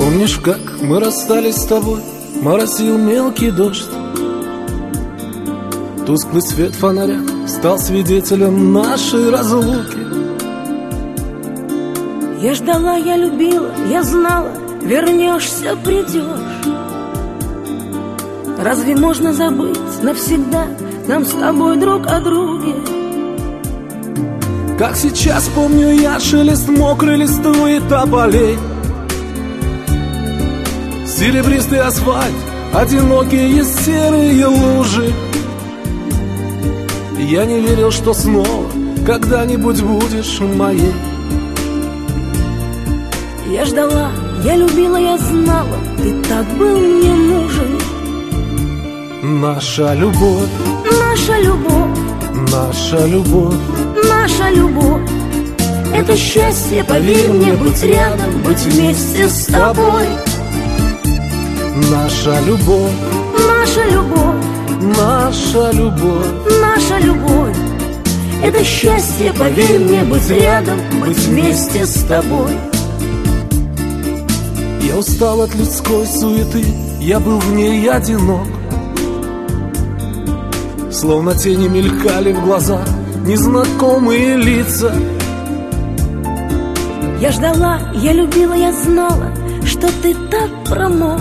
Помнишь, как мы расстались с тобой? Моросил мелкий дождь. Тусклый свет фонаря стал свидетелем нашей разлуки. Я ждала, я любила, я знала, вернешься, придешь. Разве можно забыть навсегда нам с тобой друг о друге? Как сейчас помню я шелест мокрой листвы тополей, серебристый асфальт, одинокие серые лужи. Я не верил, что снова когда-нибудь будешь моей. Я ждала, я любила, я знала, ты так был мне нужен. Наша любовь, наша любовь, наша любовь, наша любовь — это счастье, поверь мне, быть рядом, быть вместе с тобой. Наша любовь, наша любовь, наша любовь, наша любовь — это счастье, поверь мне, быть рядом, быть вместе с тобой. Я устал от людской суеты, я был в ней одинок. Словно тени мелькали в глазах незнакомые лица. Я ждала, я любила, я знала, что ты так промок.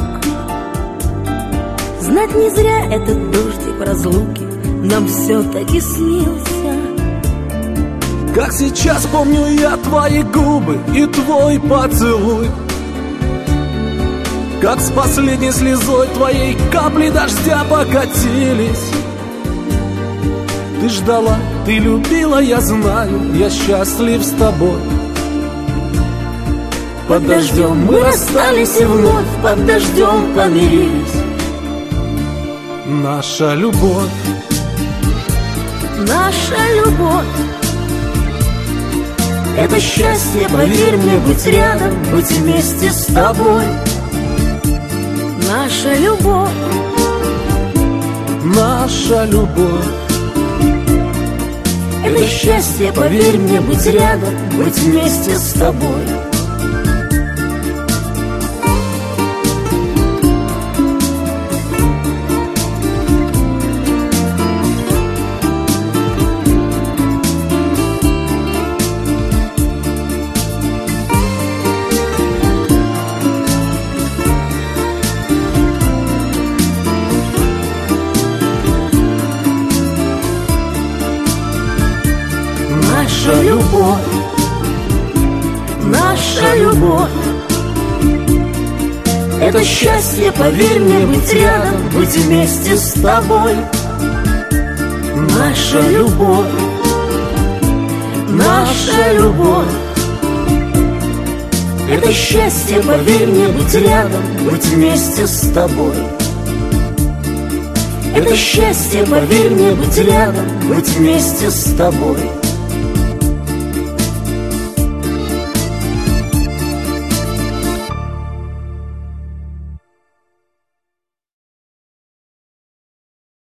Знать не зря этот дождик в разлуке нам все-таки снился. Как сейчас помню я твои губы и твой поцелуй, как с последней слезой твоей капли дождя покатились. Ты ждала, ты любила, я знаю, я счастлив с тобой. Под дождем мы расстались и вновь под дождем помирились. Наша любовь, наша любовь — это счастье, поверь мне, быть рядом, быть вместе с тобой. Наша любовь, наша любовь — это счастье, поверь мне, быть рядом, быть вместе с тобой. Наша любовь, наша любовь — это счастье, поверь мне, быть рядом, быть вместе с тобой. Наша любовь, наша любовь — это счастье, поверь мне, быть рядом, быть вместе с тобой. Это счастье, поверь мне, быть рядом, быть вместе с тобой.